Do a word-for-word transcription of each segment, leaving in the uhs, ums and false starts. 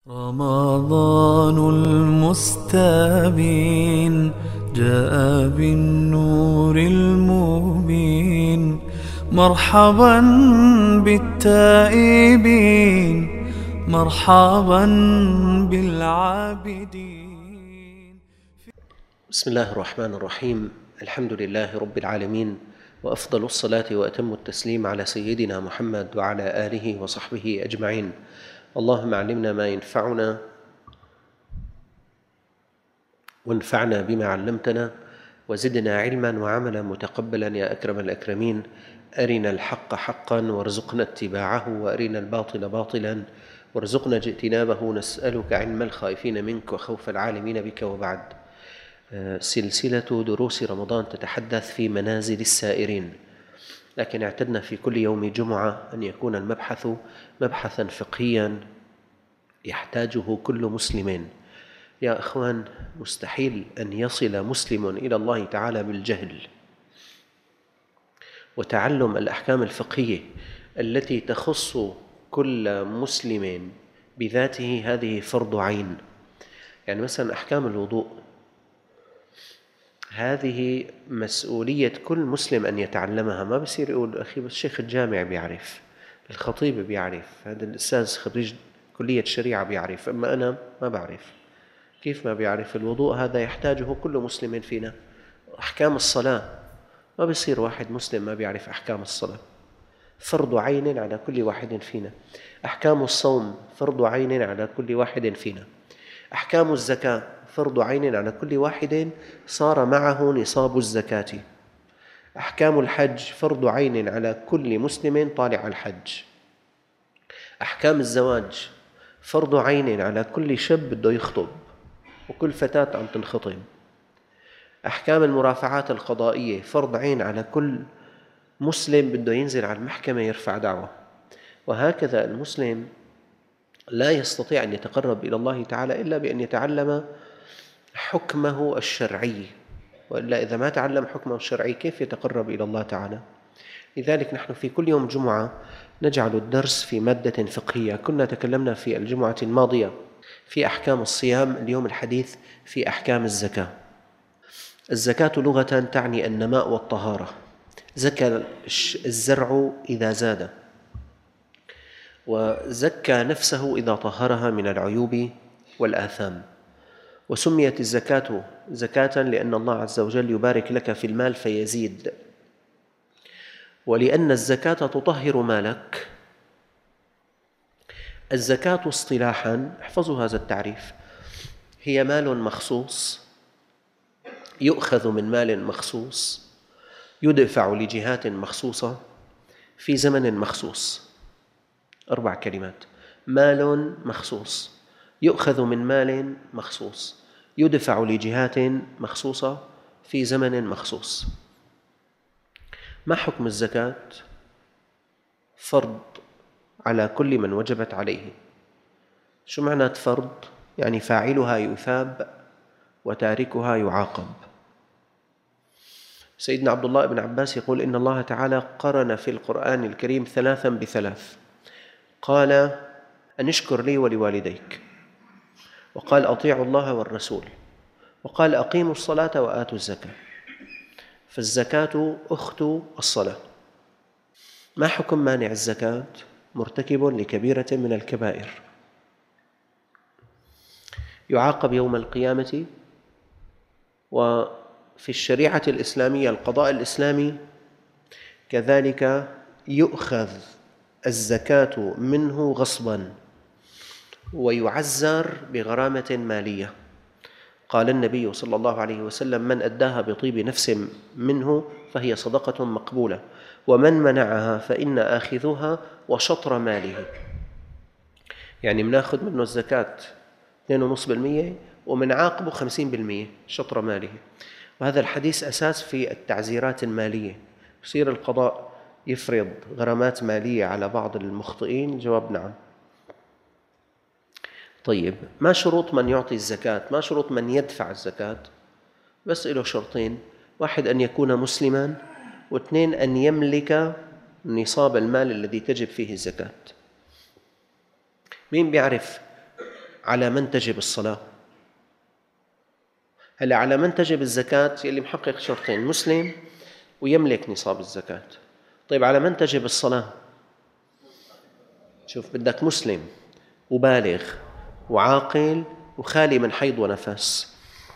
رمضان المستبين جاء بالنور المبين، مرحبا بالتائبين، مرحبا بالعابدين. بسم الله الرحمن الرحيم. الحمد لله رب العالمين، وأفضل الصلاة وأتم التسليم على سيدنا محمد وعلى آله وصحبه أجمعين. اللهم علمنا ما ينفعنا وانفعنا بما علمتنا وزدنا علما وعملا متقبلا يا أكرم الأكرمين. أرنا الحق حقا وارزقنا اتباعه، وأرنا الباطل باطلا وارزقنا اجتنابه. نسألك علم الخائفين منك وخوف العالمين بك. وبعد، سلسلة دروس رمضان تتحدث في منازل السائرين، لكن اعتدنا في كل يوم جمعة أن يكون المبحث مبحثا فقهيا يحتاجه كل مسلم. يا أخوان، مستحيل أن يصل مسلم إلى الله تعالى بالجهل، وتعلم الأحكام الفقهية التي تخص كل مسلم بذاته هذه فرض عين. يعني مثلا أحكام الوضوء هذه مسؤولية كل مسلم أن يتعلمها. ما بصير يقول أخي بس شيخ الجامع بيعرف، الخطيب بيعرف، هذا الأستاذ خريج كلية الشريعة بيعرف، أما أنا ما بعرف. كيف ما بيعرف؟ الوضوء هذا يحتاجه كل مسلم فينا. أحكام الصلاة ما بصير واحد مسلم ما بيعرف أحكام الصلاة، فرض عين على كل واحد فينا. أحكام الصوم فرض عين على كل واحد فينا. أحكام الزكاة فرض عين على كل واحد صار معه نصاب الزكاة. أحكام الحج فرض عين على كل مسلم طالع الحج. أحكام الزواج فرض عين على كل شاب بده يخطب وكل فتاة عم تنخطب. أحكام المرافعات القضائية فرض عين على كل مسلم بده ينزل على المحكمة يرفع دعوة. وهكذا المسلم لا يستطيع أن يتقرب إلى الله تعالى إلا بأن يتعلم حكمه الشرعي، وإلا إذا ما تعلم حكمه الشرعي كيف يتقرب إلى الله تعالى؟ لذلك نحن في كل يوم جمعة نجعل الدرس في مادة فقهية. كنا تكلمنا في الجمعة الماضية في أحكام الصيام، اليوم الحديث في أحكام الزكاة. الزكاة لغة تعني النماء والطهارة. زكى الزرع إذا زاد، وزكى نفسه إذا طهرها من العيوب والآثام. وسميت الزكاة زكاة لأن الله عز وجل يبارك لك في المال فيزيد، ولأن الزكاة تطهر مالك. الزكاة اصطلاحاً، احفظوا هذا التعريف، هي مال مخصوص يؤخذ من مال مخصوص يدفع لجهات مخصوصة في زمن مخصوص. أربع كلمات: مال مخصوص يؤخذ من مال مخصوص يدفع لجهات مخصوصة في زمن مخصوص. ما حكم الزكاة؟ فرض على كل من وجبت عليه. شو معنى فرض؟ يعني فاعلها يثاب وتاركها يعاقب. سيدنا عبد الله بن عباس يقول إن الله تعالى قرن في القرآن الكريم ثلاثا بثلاث. قال أن اشكر لي ولوالديك، وقال أطيعوا الله والرسول، وقال أقيموا الصلاة وآتوا الزكاة. فالزكاة أخت الصلاة. ما حكم مانع الزكاة؟ مرتكب لكبيرة من الكبائر، يعاقب يوم القيامة. وفي الشريعة الإسلامية القضاء الإسلامي كذلك يؤخذ الزكاة منه غصباً ويعزر بغرامة مالية. قال النبي صلى الله عليه وسلم: من أداها بطيب نفس منه فهي صدقة مقبولة، ومن منعها فإن آخذها وشطر ماله. يعني مناخذ منه الزكاة اثنين فاصلة خمسة بالمئة ومن عاقبه خمسين بالمئة شطر ماله. وهذا الحديث أساس في التعزيرات المالية. يصير القضاء يفرض غرامات مالية على بعض المخطئين؟ الجواب نعم. طيب، ما شروط من يعطي الزكاة؟ ما شروط من يدفع الزكاة؟ بس له شرطين: واحد أن يكون مسلما، واثنين أن يملك نصاب المال الذي تجب فيه الزكاة. مين بيعرف على من تجب الصلاة؟ هلا على من تجب الزكاة يلي محقق شرطين، مسلم ويملك نصاب الزكاة. طيب على من تجب الصلاة؟ شوف، بدك مسلم وبالغ وعاقل وخالي من حيض ونفس.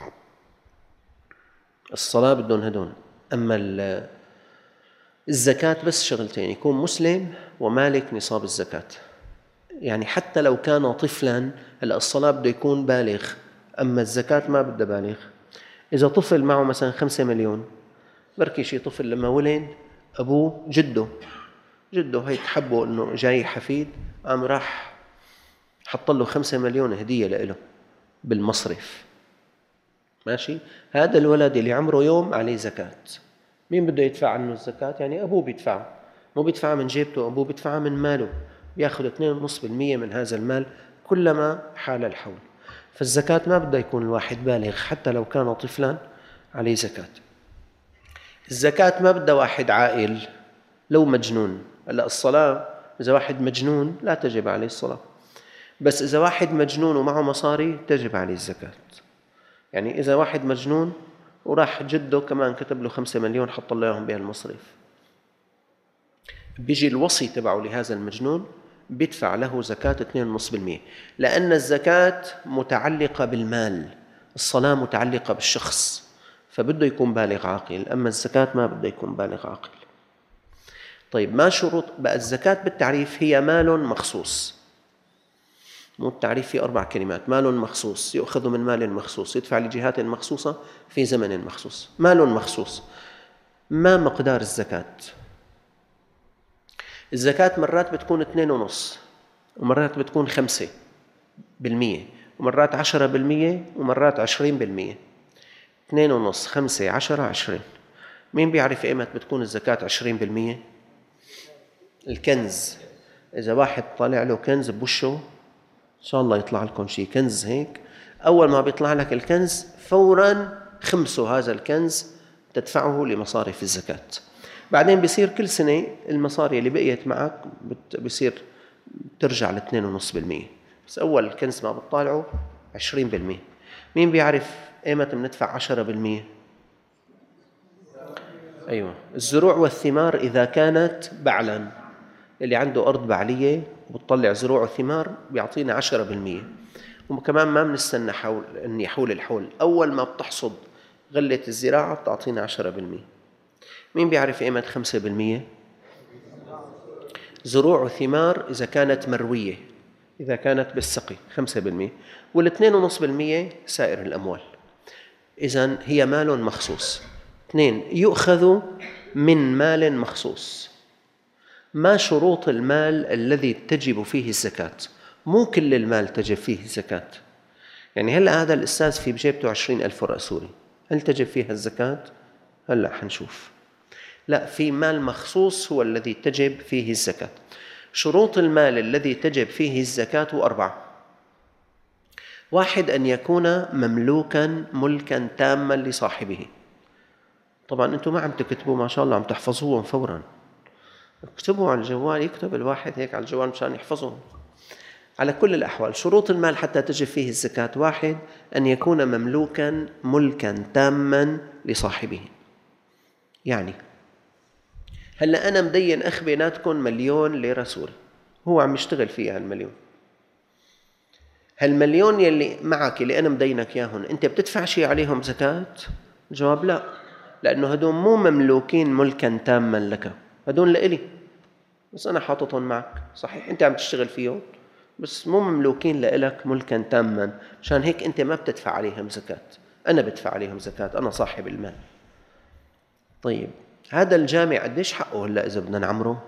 الصلاة بدون هدون. أما الزكاة بس شغلتين، يكون مسلم ومالك نصاب الزكاة. يعني حتى لو كان طفلا، هلا الصلاة بده يكون بالغ، أما الزكاة ما بدها بالغ. إذا طفل معه مثلا خمسة مليون، بركي شي طفل لما ولد أبوه جده جده هيك حبه إنه جاي حفيد، قام راح حط له خمسة مليون هدية له بالمصرف، ماشي. هذا الولد اللي عمره يوم عليه زكاة. مين بده يدفع عنه الزكاة؟ يعني أبوه بيدفع، مو بيدفعها من جيبته، أبوه بيدفعها من ماله، بياخذ اثنين ونص بالمية من هذا المال كلما حال الحول. فالزكاة ما بده يكون الواحد بالغ، حتى لو كان طفلا عليه زكاة. الزكاة ما بده واحد عاقل، لو مجنون. هلا الصلاة إذا واحد مجنون لا تجب عليه الصلاة، بس إذا واحد مجنون ومعه مصاري تجب عليه الزكاة. يعني إذا واحد مجنون وراح جده كمان كتب له خمسة مليون حط له اياهم بهالمصرف، بيجي الوصي تبعه لهذا المجنون بيدفع له زكاة اثنين ونص بالمية، لأن الزكاة متعلقة بالمال، الصلاة متعلقة بالشخص، فبده يكون بالغ عاقل. أما الزكاة ما بده يكون بالغ عاقل. طيب ما شروط بقى الزكاة؟ بالتعريف هي مال مخصوص، مو التعريف في أربع كلمات: مال مخصوص، يؤخذ من مال مخصوص، يدفع لجهات مخصوصة في زمن مخصوص. مال مخصوص. ما مقدار الزكاة؟ الزكاة مرات بتكون اثنين ونص، ومرات بتكون خمسة بالمية، ومرات عشرة بالمية، ومرات عشرين بالمية. اثنين ونص، خمسة، عشرة، عشرين. مين بيعرف ايمت بتكون الزكاة عشرين بالمية؟ الكنز. إذا واحد طالع له كنز بوشه، إن شاء الله يطلع لكم شيء كنز هيك، أول ما بيطلع لك الكنز فوراً خمسوا هذا الكنز تدفعه لمصارف الزكاة. بعدين بيصير كل سنة المصاري اللي بقيت معك بيصير ترجع لاثنين ونص بالمية، بس أول الكنز ما بتطالعه عشرين بالمية. مين بيعرف إيمت بندفع عشرة بالمية؟ أيوة، الزروع والثمار إذا كانت بعلاً، اللي عنده أرض بعلية وبتطلع زروع وثمار بيعطينا عشرة بالمية. وكمان ما بنستنى حول أن يحول الحول، أول ما بتحصد غلة الزراعة بتعطينا عشرة بالمية. مين بيعرف قيمة خمسة بالمية؟ زروع وثمار إذا كانت مروية، إذا كانت بالسقي خمسة بالمية، والاثنين ونص بالمية سائر الأموال. إذن هي مال مخصوص. اثنين، يؤخذ من مال مخصوص. ما شروط المال الذي تجب فيه الزكاة؟ مو كل المال تجب فيه الزكاة. يعني هلأ هذا الأستاذ في بجيبته عشرين ألف ورقة سوري، هل تجب فيها الزكاة؟ هلأ حنشوف. لا، في مال مخصوص هو الذي تجب فيه الزكاة. شروط المال الذي تجب فيه الزكاة أربعة. واحد، أن يكون مملوكا ملكا تاما لصاحبه. طبعا أنتم ما عم تكتبوا ما شاء الله، عم تحفظوهم فورا. اكتبوا على الجوال، يكتب الواحد هيك على الجوال مشان يحفظهم. على كل الأحوال شروط المال حتى تجب فيه الزكاة: واحد، أن يكون مملوكا ملكا تاما لصاحبه. يعني هلأ أنا مدين أخ بيناتكم مليون ليرة سوري، هو عم يشتغل فيها المليون. هالمليون يلي معك اللي أنا مدينك ياهن، أنت بتدفع شيء عليهم زكاة؟ الجواب لا، لأنه هدول مو مملوكين ملكا تاما لك، هدول لإلي، بس أنا حاططهم معك. صحيح أنت عم تشتغل فيهم، بس مو مملوكين لإلك ملكا تاما، مشان هيك أنت ما بتدفع عليهم زكاة، أنا بدفع عليهم زكاة، أنا صاحب المال. طيب هذا الجامع قديش حقه هلا إذا بدنا نعمره؟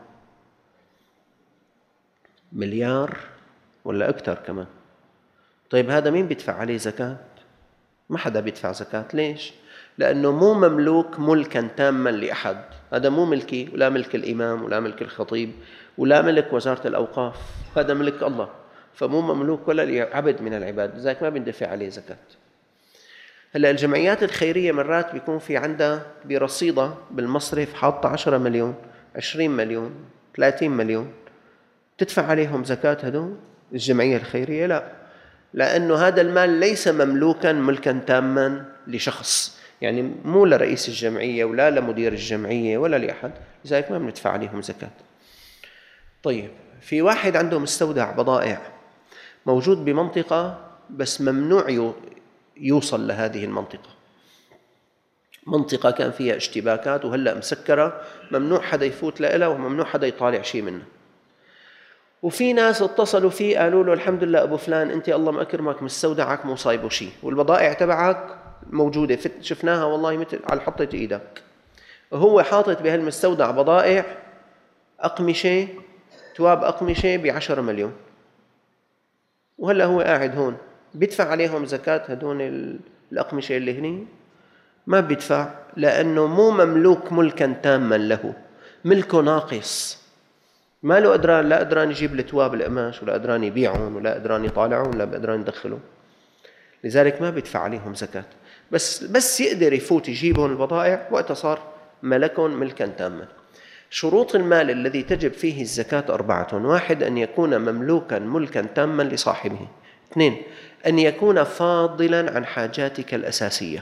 مليار ولا أكثر كمان. طيب هذا مين بيدفع عليه زكاة؟ ما حدا بيدفع زكاة. ليش؟ لأنه مو مملوك ملكا تاما لأحد، هذا مو ملكي ولا ملك الإمام ولا ملك الخطيب ولا ملك وزارة الأوقاف، هذا ملك الله، فمو مملوك ولا لعبد من العباد، لذلك ما بندفع عليه زكاة. هلا الجمعيات الخيرية مرات بيكون في عندها برصيدة بالمصرف حاطة عشرة مليون، عشرين مليون، ثلاثين مليون، تدفع عليهم زكاة هدول الجمعية الخيرية؟ لا، لأنه هذا المال ليس مملوكا ملكا تاما لشخص، يعني مو لرئيس الجمعية ولا لمدير الجمعية ولا لأحد، لذلك ما بندفع عليهم زكاة. طيب، في واحد عنده مستودع بضائع موجود بمنطقة بس ممنوع يوصل لهذه المنطقة، منطقة كان فيها اشتباكات وهلأ مسكرة، ممنوع حدا يفوت لها وممنوع حدا يطالع شيء منه. وفي ناس اتصلوا فيه قالوا له الحمد لله أبو فلان أنت الله مأكرمك مستودعك مو صايبه شيء والبضائع تبعك موجودة، شفناها والله مثل على حطة إيدك. وهو حاطط بهالمستودع بضائع أقمشة، تواب أقمشة بعشرة مليون، وهلأ هو قاعد هون بيدفع عليهم زكاة هدون الأقمشة اللي هني؟ ما بيدفع، لأنه مو مملوك ملكا تاما له، ملكه ناقص، ما له قدران، لا قدران يجيب التواب القماش ولا قدران يبيعهم ولا قدران يطالعهم ولا قدران يدخلهم، لذلك ما بيدفع عليهم زكاة. بس بس يقدر يفوت يجيبهم البضائع وقتها صار ملكهم ملكا تاما. شروط المال الذي تجب فيه الزكاة أربعة: واحد، أن يكون مملوكا ملكا تاما لصاحبه. اثنين، أن يكون فاضلا عن حاجاتك الأساسية.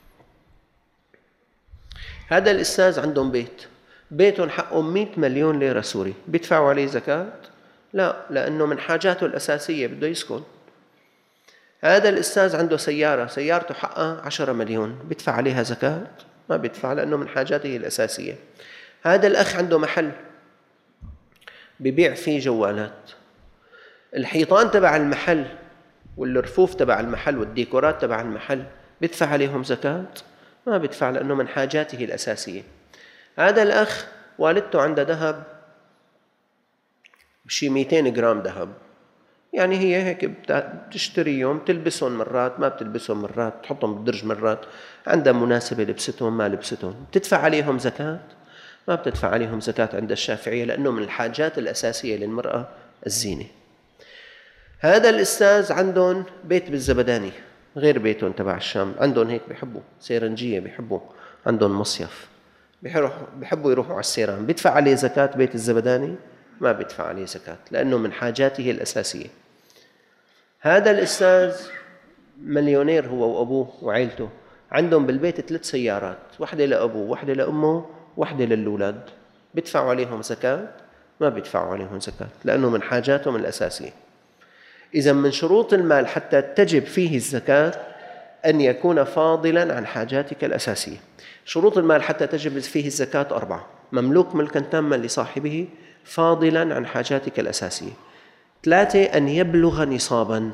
هذا الأستاذ عندهم بيت، بيتهم حقهم مئة مليون ليرة سوري، بيدفعوا عليه زكاة؟ لا، لأنه من حاجاته الأساسية بده يسكن. هذا الأستاذ عنده سيارة، سيارته حقها عشرة مليون، بيدفع عليها زكاة؟ ما بيدفع، لأنه من حاجاته الأساسية. هذا الأخ عنده محل ببيع فيه جوالات، الحيطان تبع المحل والرفوف تبع المحل والديكورات تبع المحل بيدفع عليهم زكاة؟ ما بيدفع، لأنه من حاجاته الأساسية. هذا الأخ والدته عنده ذهب بشي مئتين جرام ذهب، يعني هي هيك بتشتريهم تلبسهم مرات، ما بتلبسهم مرات، تحطهم بالدرج مرات، عندها مناسبة لبستهم ما لبستهم، بتدفع عليهم زكاة؟ ما بتدفع عليهم زكاة عند الشافعية، لأنه من الحاجات الأساسية للمرأة الزينة. هذا الأستاذ عندهم بيت بالزبداني غير بيتهم تبع الشام، عندهم هيك بيحبوا سيرنجية، بيحبوا عندهم مصيف، بيحبوا يروحوا على السيران، بيدفع عليه زكاة بيت الزبداني؟ ما بيدفع عليه زكاة، لأنه من حاجاته الأساسية. هذا الأستاذ مليونير هو وأبوه وعائلته، عندهم بالبيت ثلاث سيارات، واحدة لأبوه واحدة لأمه واحدة للأولاد، بيدفعوا عليهم زكاة؟ ما بيدفعوا عليهم زكاة، لأنه من حاجاتهم الأساسية. إذا من شروط المال حتى تجب فيه الزكاة أن يكون فاضلا عن حاجاتك الأساسية. شروط المال حتى تجب فيه الزكاة أربعة: مملوك ملكا تاما لصاحبه، فاضلا عن حاجاتك الأساسية. ثلاثة، أن يبلغ نصابا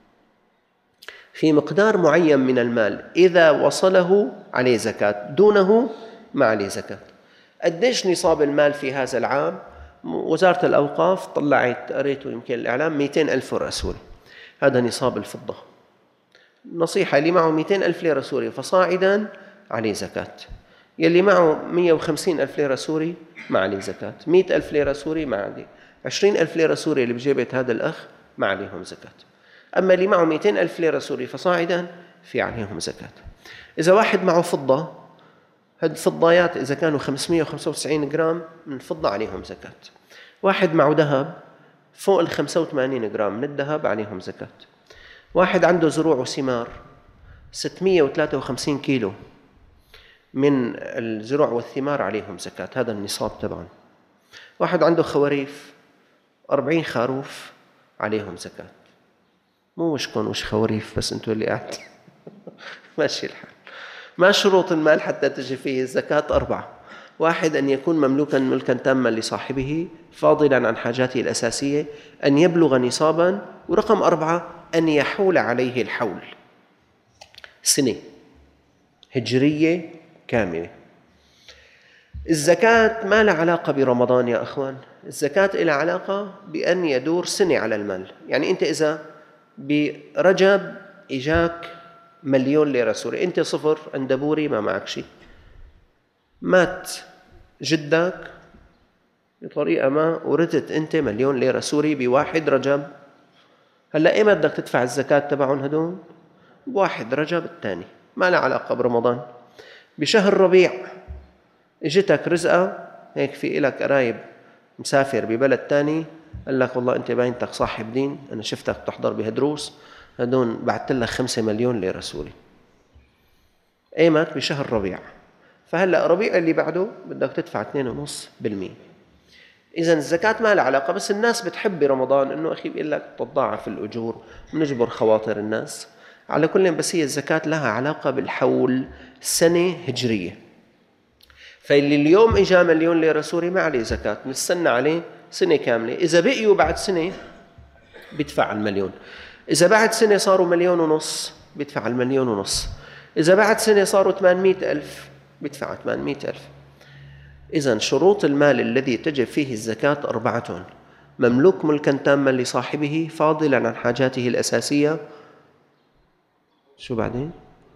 في مقدار معين من المال، إذا وصله عليه زكاة، دونه ما عليه زكاة. قديش نصاب المال في هذا العام؟ وزارة الأوقاف طلعت، قريته يمكن الإعلام، مئتين ألف ليرة سوري، هذا نصاب الفضة. نصيحة: اللي معه مئتين ألف ليرة سوري فصاعدا عليه زكاة، يلي معه مئة وخمسين ألف ليرة سوري ما عليه زكاة، مئة ألف ليرة سوري ما عليه، عشرين ألف ليرة سوري اللي بجيبة هذا الأخ ما عليهم زكاة. أما اللي معه مئتين ألف ليرة سوري فصاعدا في عليهم زكاة. إذا واحد معه فضة، هاد الفضايات إذا كانوا خمسمئة وخمسة وتسعين جرام من الفضة عليهم زكاة. واحد معه ذهب فوق ال خمسة وثمانين جرام من الذهب عليهم زكاة. واحد عنده زروع وثمار ستمئة وثلاثة وخمسين كيلو من الزروع والثمار عليهم زكاة، هذا النصاب تبعهم. واحد عنده خواريف أربعين خروف عليهم زكاة. مو وشكم وش خواريف، بس انتوا اللي قاعد ماشي الحال. ما شروط المال حتى تجي فيه الزكاة؟ أربعة: واحد، أن يكون مملوكا ملكا تاما لصاحبه، فاضلا عن حاجاته الأساسية، أن يبلغ نصابا، ورقم أربعة، أن يحول عليه الحول، سنة هجرية كاملة. الزكاة ما لها علاقة برمضان يا أخوان، الزكاة لها علاقة بأن يدور سنة على المال. يعني أنت إذا برجب إجاك مليون ليرة سوري، أنت صفر عند بوري ما معك شيء، مات جدك بطريقة ما وردت أنت مليون ليرة سوري بواحد رجب، هلأ إيه بدك تدفع الزكاة تبعهم هدول؟ بواحد رجب الثاني، ما لها علاقة برمضان. بشهر ربيع اجتك رزقة هيك، في إلك قرايب مسافر ببلد تاني، قال لك والله أنت باينتك صاحب دين، أنا شفتك تحضر بهدروس، هدون بعت لك خمسة مليون ليرة سوري. ايمت بشهر ربيع، فهلا ربيع اللي بعده بدك تدفع اثنين فاصلة خمسة بالمئة. اذا الزكاة ما لها علاقة، بس الناس بتحب برمضان انه اخي بيقول لك تضاعف الاجور ونجبر خواطر الناس. على كل، بس هي الزكاة لها علاقة بالحول، سنة هجرية. فاللي اليوم اجا مليون ليرة سوري ما عليه زكاة، نستنى عليه سنة كاملة. اذا بقيوا بعد سنة بيدفع المليون، اذا بعد سنة صاروا مليون ونص بيدفع المليون ونص، اذا بعد سنة صاروا ثمانمئة ألف بيدفع ثمانمئة ألف. إذن شروط المال الذي تجب فيه الزكاة أربعة: مملوك ملكا تاما لصاحبه فاضلا عن حاجاته الأساسية. شو بعدين؟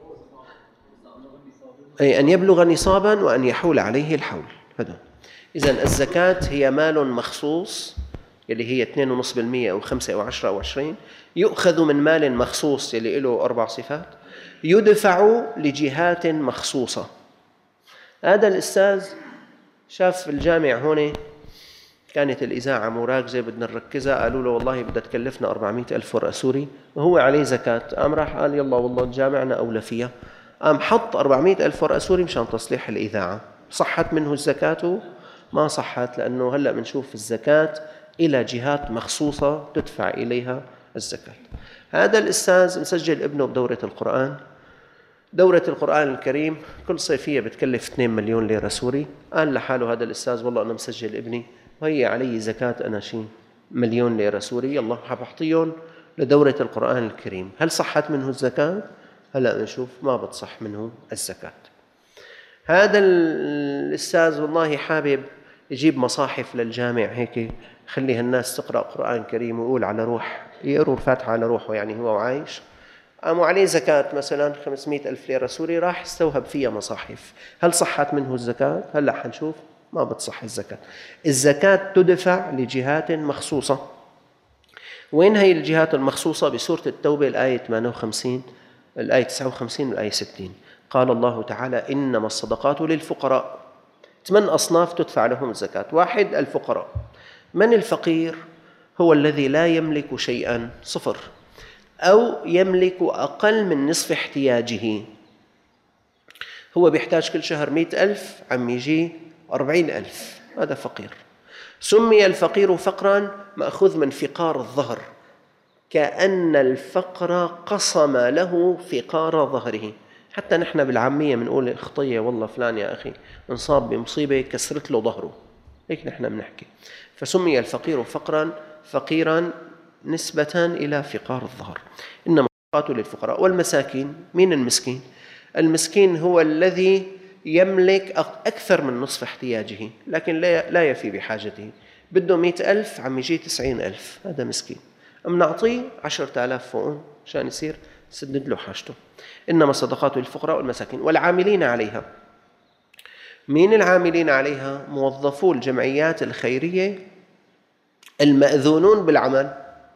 أي أن يبلغ نصابا وأن يحول عليه الحول. هذا. إذن الزكاة هي مال مخصوص، اللي هي اثنين فاصلة خمسة بالمئة أو خمسة أو عشرة أو عشرين، يؤخذ من مال مخصوص اللي له أربع صفات، يدفع لجهات مخصوصة. هذا الأستاذ شاف في الجامع هون كانت الإذاعة مراكزة بدنا نركزها، قالوا له والله بدها تكلفنا أربعمئة ألف ورقة سوري وهو عليه زكاة. قام راح قال يلا والله جامعنا أولى فيها، قام حط أربعمئة ألف ورقة سوري مشان تصليح الإذاعة. صحت منه الزكاة؟ ما صحت، لأنه هلأ بنشوف الزكاة إلى جهات مخصوصة تدفع إليها الزكاة. هذا الأستاذ مسجل ابنه بدورة القرآن. دورة القرآن الكريم كل صيفية بتكلف اثنين مليون ليرة سوري. قال لحاله هذا الأستاذ والله أنا مسجل ابني وهي علي زكاة أنا شي مليون ليرة سوري، الله حبحطيهم لدورة القرآن الكريم. هل صحت منه الزكاة؟ هلأ نشوف ما بتصح منه الزكاة. هذا الأستاذ والله حابب يجيب مصاحف للجامع هيك خليها الناس تقرأ قرآن كريم ويقول على روح، يقروا الفاتحة على روحه يعني هو عايش. قاموا عليه زكاة مثلا خمسمئة ألف ليرة سوري، راح استوهب فيها مصاحف. هل صحت منه الزكاة؟ هلا حنشوف ما بتصح الزكاة. الزكاة تدفع لجهات مخصوصة. وين هي الجهات المخصوصة؟ بسورة التوبة الآية ثمانية وخمسين، الآية تسعة وخمسين والآية ستين. قال الله تعالى إنما الصدقات للفقراء. ثمان أصناف تدفع لهم الزكاة. واحد، الفقراء. من الفقير؟ هو الذي لا يملك شيئا، صفر، أو يملك أقل من نصف احتياجه. هو بيحتاج كل شهر مئة ألف، عم يجي أربعين ألف، هذا فقير. سمي الفقير فقرا مأخوذ من فقار الظهر، كأن الفقر قصم له فقار ظهره. حتى نحن بالعامية بنقول خطية والله فلان يا أخي انصاب بمصيبة كسرت له ظهره، هيك نحن بنحكي. فسمي الفقير فقرا فقيرا نسبة إلى فقار الظهر. إنما الصدقات للفقراء. والمساكين. مين المسكين؟ المسكين هو الذي يملك أكثر من نصف احتياجه لكن لا يفي بحاجته، بده مئة ألف عم يجي تسعين ألف، هذا مسكين. أم نعطيه عشرة آلاف فوقهم عشان يصير سدد له حاجته. إنما الصدقات للفقراء والمساكين والعاملين عليها. مين العاملين عليها؟ موظفو الجمعيات الخيرية المأذونون بالعمل.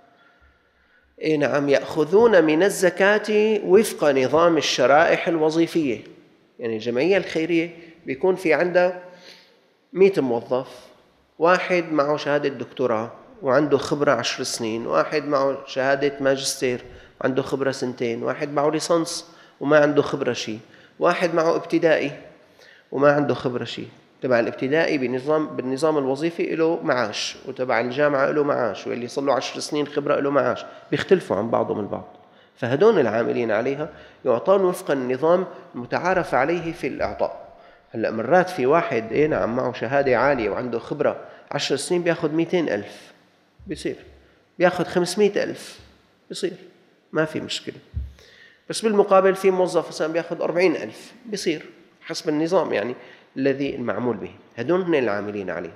إيه نعم، يأخذون من الزكاة وفق نظام الشرائح الوظيفية. يعني الجمعية الخيرية بيكون في عندها مئة موظف، واحد معه شهادة دكتوراه وعنده خبرة عشر سنين، واحد معه شهادة ماجستير وعنده خبرة سنتين، واحد معه ليسانس وما عنده خبرة شيء، واحد معه ابتدائي وما عنده خبرة شيء. تبع الابتدائي بنظام بالنظام الوظيفي له معاش، وتبع الجامعة له معاش، واللي صار له عشر سنين خبرة له معاش، بيختلفوا عن بعضهم البعض. فهدون العاملين عليها يعطون وفق النظام المتعارف عليه في الإعطاء. هلأ مرات في واحد إيه نعم معه شهادة عالية وعنده خبرة عشر سنين بياخد مئتين ألف، بيصير بياخد خمسمئة ألف، بيصير ما في مشكلة. بس بالمقابل في موظف مثلا بياخد أربعين ألف، بيصير حسب النظام يعني الذي المعمول به. هدول هن العاملين عليه.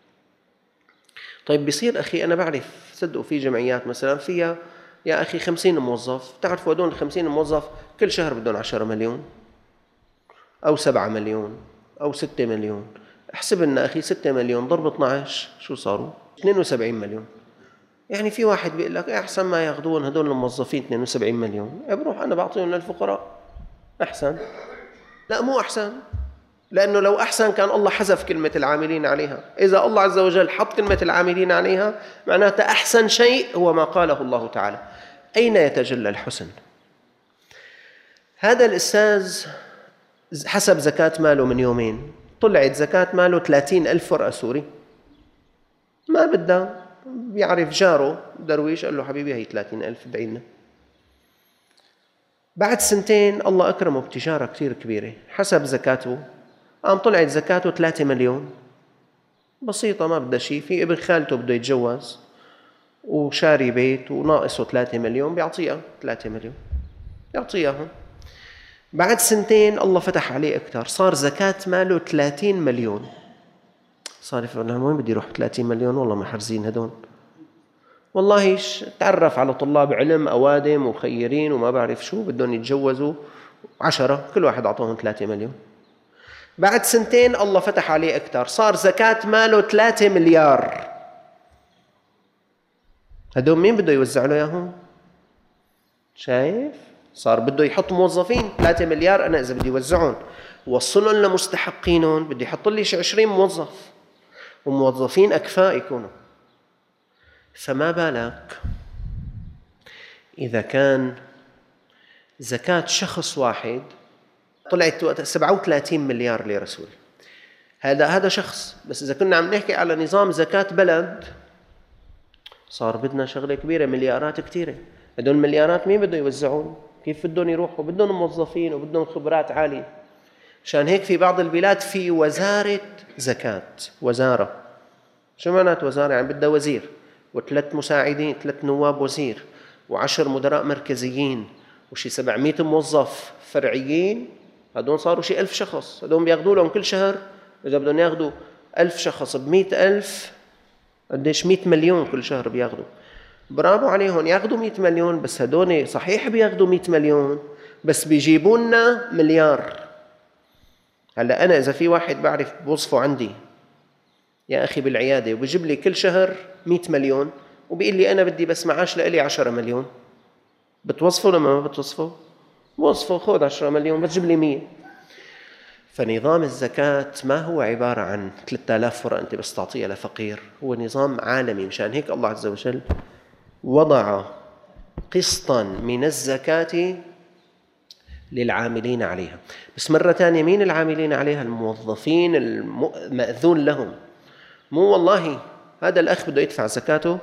طيب بيصير أخي أنا بعرف صدقوا في جمعيات مثلا فيها يا أخي خمسين موظف، تعرفوا هدول الخمسين موظف كل شهر بدون عشرة مليون أو سبعة مليون أو ستة مليون. احسب لنا أخي ستة مليون ضرب اثني عشر شو صاروا؟ اثنين وسبعين مليون. يعني في واحد بيقول لك أحسن ما ياخذون هدول الموظفين اثنين وسبعين مليون، بروح أنا بعطيهم للفقراء أحسن. لا مو أحسن، لأنه لو أحسن كان الله حذف كلمة العاملين عليها. إذا الله عز وجل حط كلمة العاملين عليها معناتها أحسن شيء هو ما قاله الله تعالى. أين يتجلى الحسن؟ هذا الأستاذ حسب زكاة ماله من يومين، طلعت زكاة ماله ثلاثين ألف ورقة سوري، ما بدها، بيعرف جاره درويش قال له حبيبي هي ثلاثين ألف بعيدنا. بعد سنتين الله أكرمه بتجارة كتير كبيرة، حسب زكاته قام طلعت زكاته ثلاثة مليون، بسيطة ما بدها شيء. في ابن خالته بده يتجوز وشاري بيت وناقصه ثلاثة مليون، بيعطيها ثلاثة مليون بيعطيها. بعد سنتين الله فتح عليه أكثر، صار زكاة ماله ثلاثين مليون. صار يقول لهم وين بدي أروح ثلاثين مليون، والله محرزين هدول، والله تعرف على طلاب علم أوادم وخيرين وما بعرف شو بدهم يتجوزوا عشرة، كل واحد أعطوهم ثلاثة مليون. بعد سنتين الله فتح عليه أكثر، صار زكاة ماله ثلاثة مليار. هدول مين بده يوزع له إياهم؟ شايف؟ صار بده يحط موظفين ثلاثة مليار، أنا إذا بدي وزعهم وصلهم لمستحقينهم بدي يحط لي شي عشرين موظف، وموظفين أكفاء يكونوا. فما بالك إذا كان زكاة شخص واحد طلعت سبعة وثلاثين مليار ليرة سوري. هذا هذا شخص، بس إذا كنا عم نحكي على نظام زكاة بلد صار بدنا شغلة كبيرة، مليارات كتيرة. هدول المليارات مين بده يوزعون؟ كيف بدهم يروحوا؟ بدهم موظفين وبدهم خبرات عالية. عشان هيك في بعض البلاد في وزارة زكاة، وزارة. شو معنات وزارة؟ يعني بدها وزير وثلاث مساعدين، ثلاث نواب وزير وعشر مدراء مركزيين وشي سبعمائة موظف فرعيين. هدول صاروا شي ألف شخص، هدول بياخدوا لهم كل شهر إذا بدهم ياخدوا ألف شخص بمئة ألف، قديش؟ مئة مليون كل شهر بياخدوا. برافو عليهم، ياخدوا مئة مليون، بس هدول صحيح بياخدوا مئة مليون بس بيجيبوا لنا مليار. هلا أنا إذا في واحد بعرف بوصفه عندي يا أخي بالعيادة وبيجيب لي كل شهر مئة مليون وبيقول لي أنا بدي بس معاش لإلي عشرة مليون، بتوصفه لما ما بتوصفه؟ بوصفه خذ عشرة مليون بتجيب لي مية. فنظام الزكاة ما هو عبارة عن ثلاثة آلاف ورقة أنت بس تعطيها لفقير، هو نظام عالمي. مشان هيك الله عز وجل وضع قسطا من الزكاة للعاملين عليها. بس مرة ثانية مين العاملين عليها؟ الموظفين المأذون لهم. مو والله هذا الأخ بده يدفع زكاته،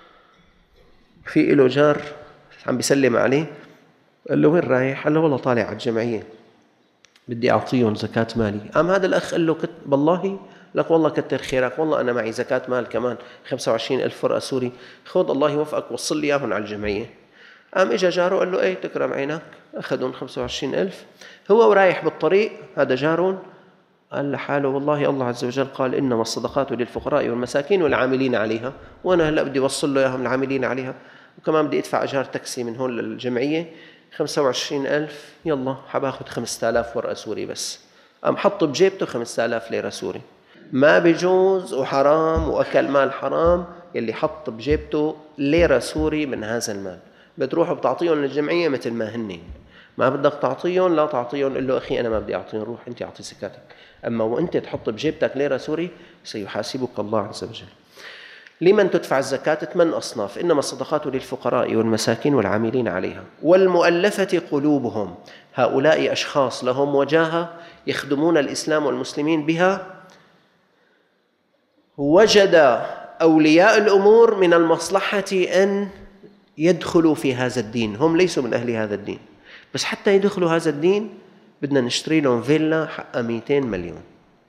في له جار عم بيسلم عليه قال له وين رايح؟ قال له والله طالع على الجمعية بدي أعطيهم زكاة مالي. قام هذا الأخ قال له كت... بالله لك والله كتر خيرك، والله أنا معي زكاة مال كمان خمسة وعشرين ألف ورقة سوري، خذ الله يوفقك وصل لي إياهم على الجمعية. قام إجا جاره قال له إيه تكرم عينك، أخذون خمسة وعشرين ألف. هو ورايح بالطريق هذا جارون قال لحاله والله الله عز وجل قال إنما الصدقات للفقراء والمساكين والعاملين عليها، وأنا هلأ بدي وصل له إياهم العاملين عليها، وكمان بدي أدفع أجار تاكسي من هون للجمعية خمسة وعشرين ألف، يلا حباخد خمسة آلاف ورقة سوري بس. قام حط بجيبته خمسة آلاف ليرة سوري. ما بيجوز وحرام وأكل مال حرام يلي حط بجيبته ليرة سوري من هذا المال. بتروحوا بتعطيهم للجمعية مثل ما هنين، ما بدك تعطيهم لا تعطيهم، قل له أخي أنا ما بدي أعطيهم، روح أنت أعطي زكاتك. أما وأنت تحط بجيبتك ليرة سوري سيحاسبك الله عز وجل. لمن تدفع الزكاة؟ ثمان أصناف: إنما الصدقات للفقراء والمساكين والعاملين عليها والمؤلفة قلوبهم، هؤلاء أشخاص لهم وجاهة يخدمون الإسلام والمسلمين بها. وجد أولياء الأمور من المصلحة أن يدخلوا في هذا الدين، هم ليسوا من أهل هذا الدين، بس حتى يدخلوا هذا الدين بدنا نشتري لهم فيلا حقها مئتين مليون.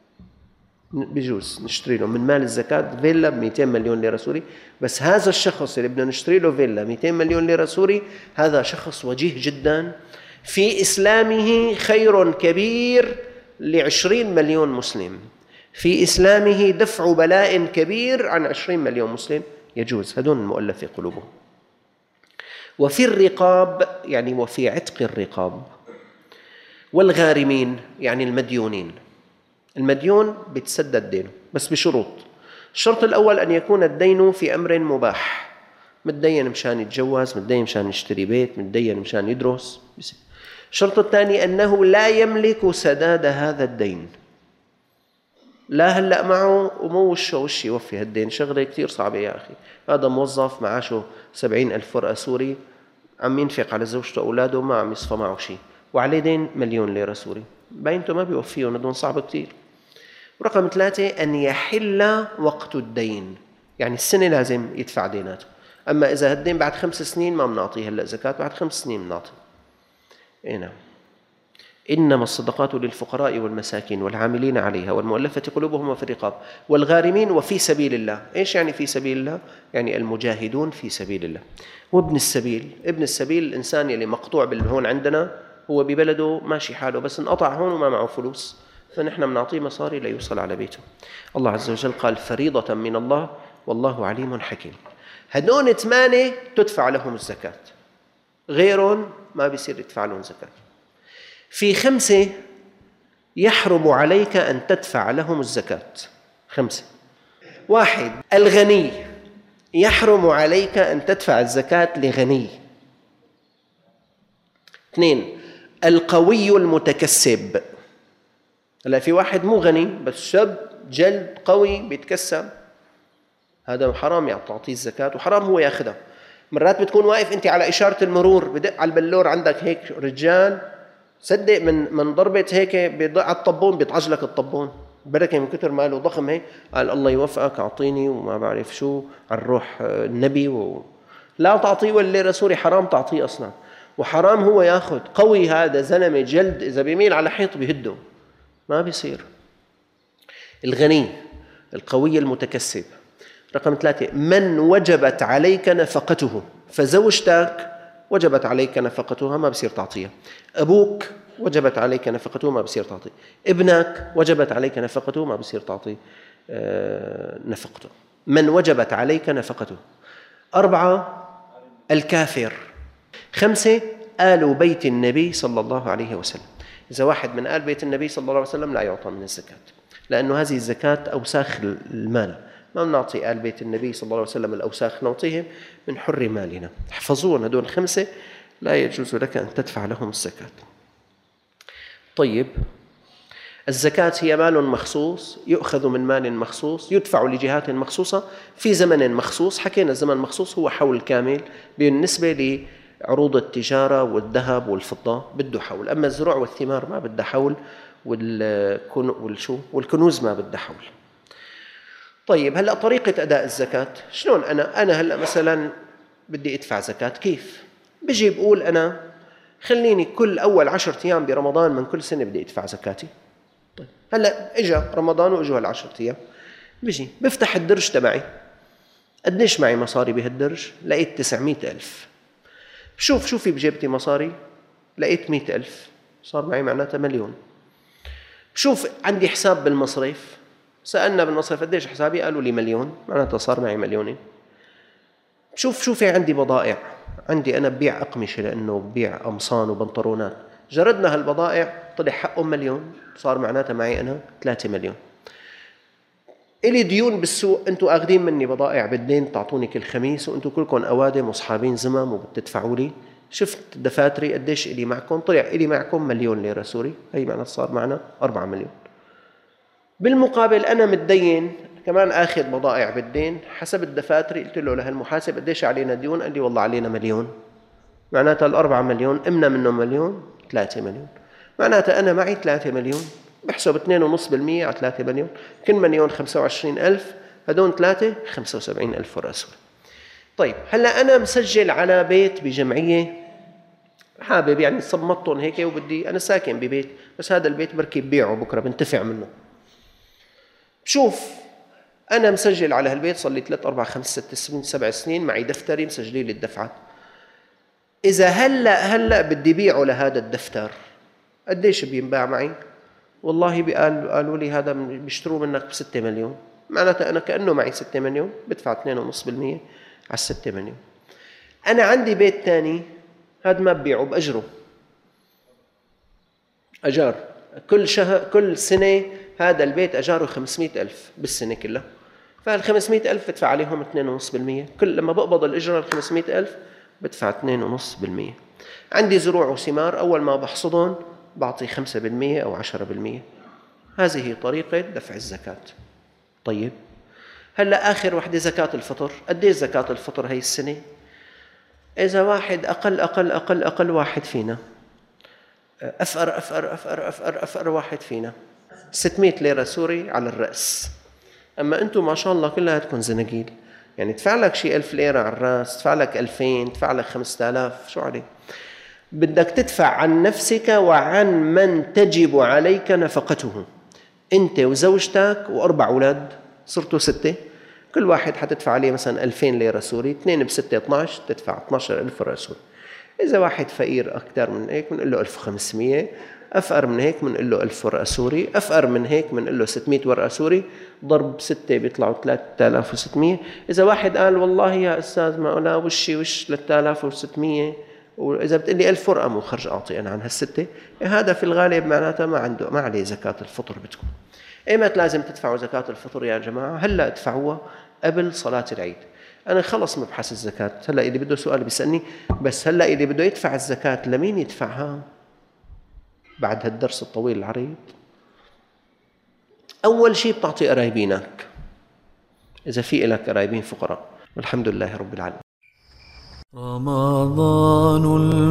بيجوز نشتري له من مال الزكاة فيلا ب مئتين مليون ليرة سوري، بس هذا الشخص اللي بدنا نشتري له فيلا مئتين مليون ليرة سوري هذا شخص وجيه جدا، في إسلامه خير كبير لعشرين مليون مسلم، في إسلامه دفع بلاء كبير عن عشرين مليون مسلم، يجوز. هذون المؤلف قلوبهم. وفي الرقاب يعني وفي عتق الرقاب، والغارمين يعني المديونين. المديون بتسدد دينه بس بشروط. الشرط الأول أن يكون الدين في أمر مباح، متدين مشان يتجوز، متدين مشان يشتري بيت، متدين مشان يدرس. الشرط الثاني أنه لا يملك سداد هذا الدين، لا هلأ معه ومو وشه وش يوفي هالدين، شغلة كتير صعبة يا أخي. هذا موظف معاشه سبعين ألف ورقة سوري، عم ينفق على زوجته وأولاده ما عم يصفى معه شيء، وعليه دين مليون ليرة سوري، باينته ما بيوفيهم، هدول صعب كتير. رقم ثلاثة أن يحل وقت الدين، يعني السنة لازم يدفع ديناته. أما إذا هالدين بعد خمس سنين ما بنعطيه هلأ زكاة، بعد خمس سنين بنعطيه. إيه نعم. إنما الصدقات للفقراء والمساكين والعاملين عليها والمؤلفة قلوبهم وفي الرقاب والغارمين وفي سبيل الله. إيش يعني في سبيل الله؟ يعني المجاهدون في سبيل الله. وابن السبيل، ابن السبيل الإنسان اللي مقطوع بالهون عندنا، هو ببلده ماشي حاله بس انقطع هون وما معه فلوس، فنحن بنعطيه مصاري ليوصل على بيته. الله عز وجل قال فريضة من الله والله عليم حكيم. هدول ثمانية تدفع لهم الزكاة، غيرهم ما بيصير يدفع لهم زكاة. في خمسة يحرم عليك أن تدفع لهم الزكاة. خمسة. واحد، الغني، يحرم عليك أن تدفع الزكاة لغني. اثنين، القوي المتكسب. هلا في واحد مو غني بس شاب جلد قوي بيتكسب، هذا حرام تعطيه الزكاة، وحرام هو ياخذها. مرات بتكون واقف أنت على إشارة المرور، بدق على البلور عندك هيك رجال، صدق من من ضربة هيك بيضع على الطبون بيتعجلك الطبون، بركة من كتر ماله ضخم هيك، قال الله يوفقك أعطيني وما بعرف شو على الروح النبي و... لا تعطيه ولا رسولي، حرام تعطيه أصلا، وحرام هو ياخذ. قوي هذا زلمة جلد، إذا بيميل على حيط بيهده، ما بيصير. الغني القوي المتكسب. رقم ثلاثة، من وجبت عليك نفقته، فزوجتك وجبت عليك نفقتها ما بصير تعطيها، أبوك وجبت عليك نفقته ما بصير تعطيه، ابنك وجبت عليك نفقته ما بصير تعطيه نفقته. من وجبت عليك نفقته. أربعة، الكافر. خمسة، آل بيت النبي صلى الله عليه وسلم. إذا واحد من آل بيت النبي صلى الله عليه وسلم لا يعطى من الزكاة، لأنه هذه الزكاة أوساخ المال، ما بنعطي آل بيت النبي صلى الله عليه وسلم الأوساخ، نعطيهم من حر مالنا. احفظون هدول الخمسة، لا يجوز لك أن تدفع لهم الزكاة. طيب، الزكاة هي مال مخصوص يؤخذ من مال مخصوص يدفع لجهات مخصوصة في زمن مخصوص. حكينا الزمن المخصوص هو حول كامل بالنسبة لعروض التجارة والذهب والفضة بده حول، أما الزروع والثمار ما بده حول، والكنوز ما بده حول. طيب، هلأ طريقة أداء الزكاة شلون؟ أنا أنا هلأ مثلا بدي أدفع زكاة، كيف؟ بجي بقول أنا خليني كل أول عشرة أيام برمضان من كل سنة بدي أدفع زكاتي. طيب، هلأ إجا رمضان وإجوا هالعشرة أيام، بجي بفتح الدرج تبعي، قديش معي مصاري بهالدرج؟ لقيت تسعمائة ألف. شوف شو في بجيبتي مصاري؟ لقيت مئة ألف، صار معي معناتها مليون. شوف عندي حساب بالمصرف، سألنا بالمصرف قديش حسابي؟ قالوا لي مليون، معناتها صار معي مليونين. شوف شو في عندي بضائع، عندي أنا ببيع أقمشة لأنه ببيع قمصان وبنطرونات، جردنا هالبضائع طلع حقهم مليون، صار معناتها معي أنا ثلاثة مليون. إلي ديون بالسوق، أنتوا أخذين مني بضائع بالدين تعطوني كل خميس، وأنتوا كلكم أوادم وصحابين زمام وبتدفعوا لي. شفت دفاتري قديش إلي معكم؟ طلع إلي معكم مليون ليرة سوري، هي معناتها صار معنا أربعة مليون. بالمقابل أنا متدين كمان آخذ بضائع بالدين حسب الدفاتر. قلت له لهالمحاسب قديش علينا ديون؟ قال لي والله علينا مليون، معناتها الأربعة مليون إمنا منهم مليون، ثلاثة مليون، معناتها أنا معي ثلاثة مليون. بحسب اثنين ونص بالمية على ثلاثة مليون، كل مليون خمسة وعشرين ألف، هدون ثلاثة خمسة وسبعين ألف ورسول. طيب، هلأ أنا مسجل على بيت بجمعية، حابب يعني صمتهم هيك وبدي، أنا ساكن ببيت بس هذا البيت بركي ببيعه بكرة بنتفع منه. شوف أنا مسجل على هالبيت صار لي ثلاث أربع خمس ست سنين سبع سنين، معي دفتري مسجلين لي الدفعات. إذا هلأ هلأ بدي بيعه لهذا الدفتر، قديش بينباع معي؟ والله بقال قالوا لي هذا بيشتروه منك بستة مليون، معناتها أنا كأنه معي ستة مليون، بدفع اثنين ونص بالمية على الستة مليون. أنا عندي بيت تاني هذا ما ببيعه، بأجره أجار، كل شهر كل سنة هذا البيت أجاره خمسمائة ألف بالسنة كلها، فالخمسمائة ألف بدفع عليهم اثنين ونص بالمية. كل لما بقبض الإجرة الخمسمائة ألف بدفع اثنين ونص بالمية. عندي زروع وثمار، أول ما بحصدهم بعطي خمسة بالمية أو عشرة بالمية. هذه طريقة دفع الزكاة. طيب، هلأ آخر وحدة زكاة الفطر. قديش زكاة الفطر هاي السنة؟ إذا واحد أقل أقل أقل أقل واحد فينا أفقر أفقر أفقر أفقر أفقر واحد فينا ستمائة ليرة سوري على الرأس. أما أنتم ما شاء الله كلها تكون زناقيل، يعني تدفع لك شيء ألف ليرة على الرأس، تدفع لك ألفين، تدفع لك خمسة آلاف، شو عليه؟ بدك تدفع عن نفسك وعن من تجب عليك نفقته. أنت وزوجتك وأربع أولاد صرتوا ستة، كل واحد حتدفع عليه مثلا ألفين ليرة سوري، اثنين بستة اثني عشر، تدفع اثني عشر ألف ليرة سوري. إذا واحد فقير أكثر من هيك بنقول له ألف وخمسمائة، أفقر من هيك بنقول له ألف ورقة سوري، أفقر من هيك بنقول له ستمائة ورقة سوري، ضرب ستة بيطلعوا ثلاثة آلاف وستمائة. إذا واحد قال والله يا أستاذ ما أنا وشي وش ثلاثة آلاف وستمائة، وإذا بتقول لي ألف ورقة مو خرج أعطي أنا عن هالستة، هذا في الغالب معناته ما عنده ما عليه زكاة الفطر. بتكون إيمت لازم تدفعوا زكاة الفطر يا جماعة؟ هلا ادفعوها قبل صلاة العيد. أنا خلص مبحث الزكاة، هلا اللي بده سؤال بيسألني، بس هلا اللي بده يدفع الزكاة لمين يدفعها؟ بعد هالدرس الطويل العريض، أول شيء بتعطي قرايبينك إذا في إلك قرايبين فقراء. والحمد لله رب العالمين. رمضان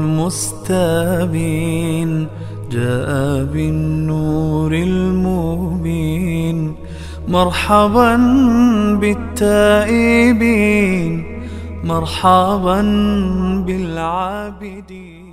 المستبين جاء بالنور المبين، مرحبا بالتائبين، مرحبا بالعابدين.